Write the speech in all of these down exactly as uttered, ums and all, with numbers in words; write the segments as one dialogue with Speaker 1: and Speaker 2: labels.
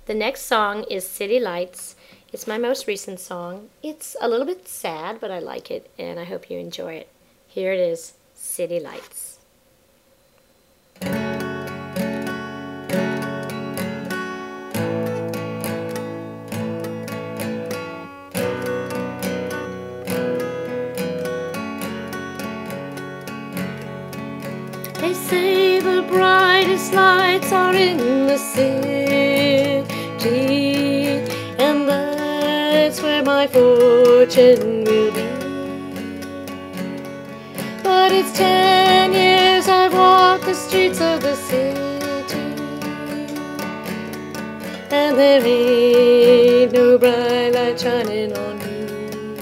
Speaker 1: The next song is City Lights. It's my most recent song. It's a little bit sad, but I like it, and I hope you enjoy it. Here it is, City Lights. They say the brightest lights are in the city, and that's where my fortune will be. But it's ten years I've walked the streets of the city, and there ain't no bright light shining on me.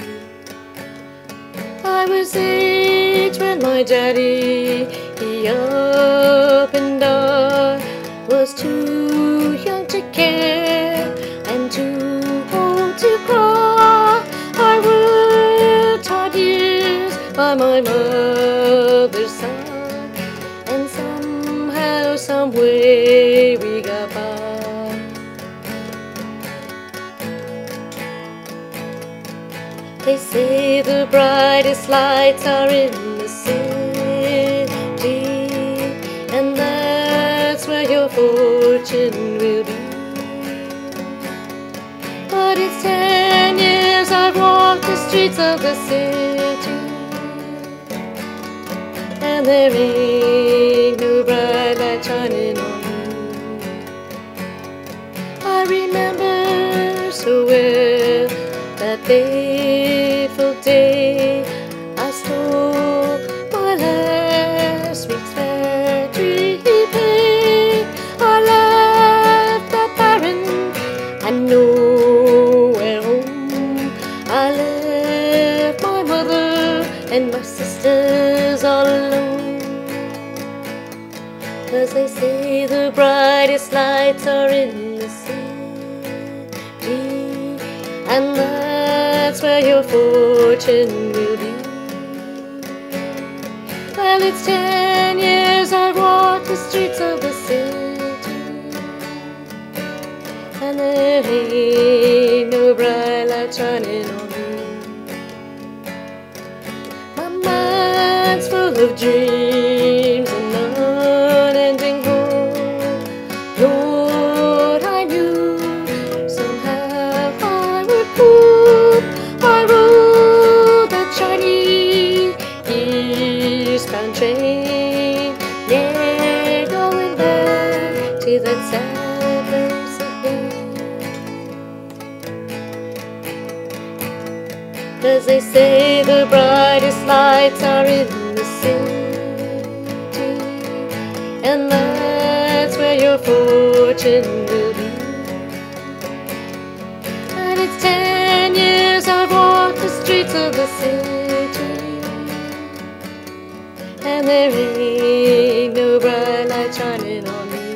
Speaker 1: I was eight when my daddy, he up and I was too young to care and too old to cry. I was taught years by my mother's side, and somehow, some way we got by. They say the brightest lights are in the city, and that's where your fortune will be. But it's ten years I've walked the streets of the city, and there ain't no bright light shining on me. I remember so well that fateful day I stole my last week's factory pay. I left that barren and nowhere home. I left my mother and my sisters all alone. 'Cause they say the brightest lights are in the city, and that's where your fortune will be. Well, it's ten years I've walked the streets of the city, and there ain't no bright light shining on me. My mind's full of dreams and unending hope. Lord, I knew somehow I would cope. I rode that shiny eastbound train, never going back to that sad place again. 'Cause they say the brightest lights are in the city, and that's where your fortune will be. And it's ten years I've walked the streets of the city, and there ain't no bright light shining on me.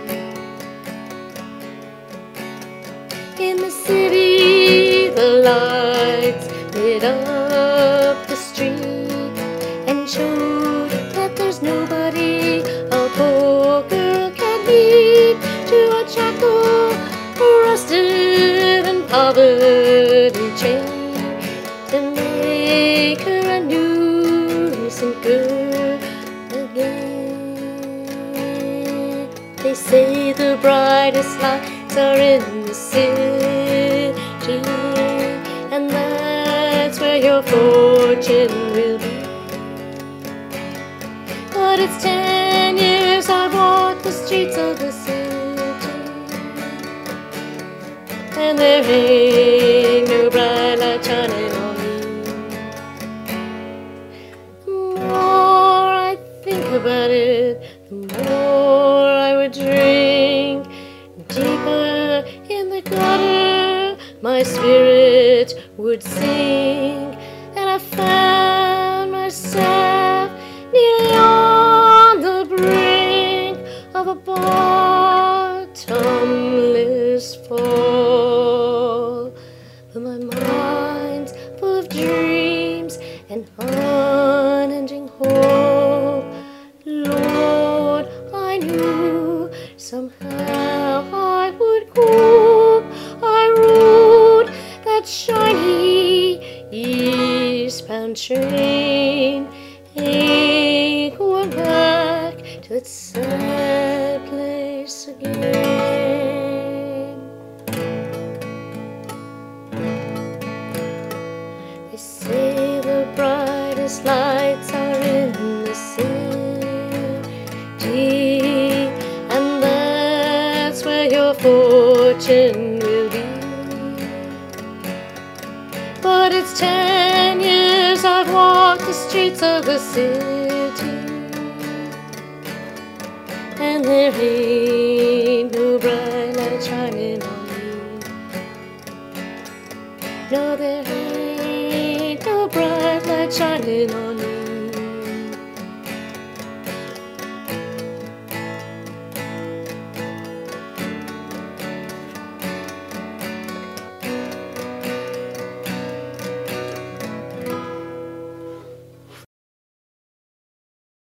Speaker 1: In the city, the lights lit up the street and showed that there's nobody a poor girl can lead to a shackle, rusted and poverty chained, to make her a new innocent girl again. They say the brightest lights are in the city, and that's where your fortune will be. But it's ten years I've walked the streets of the city, and there ain't no bright light shining on me. The more I think about it, the more I would drink. Deeper in the gutter my spirit would sink, and I found myself nearly on the brink of a bottomless fall. But my mind's full of dreams and unending hope. Lord, I knew somehow I would go. train ain't going back to its sad place again. They say the brightest lights are in the city, and that's where your fortune will be. But it's ten years I've walked the streets of the city, and there ain't no bright light shining on me. No, there ain't.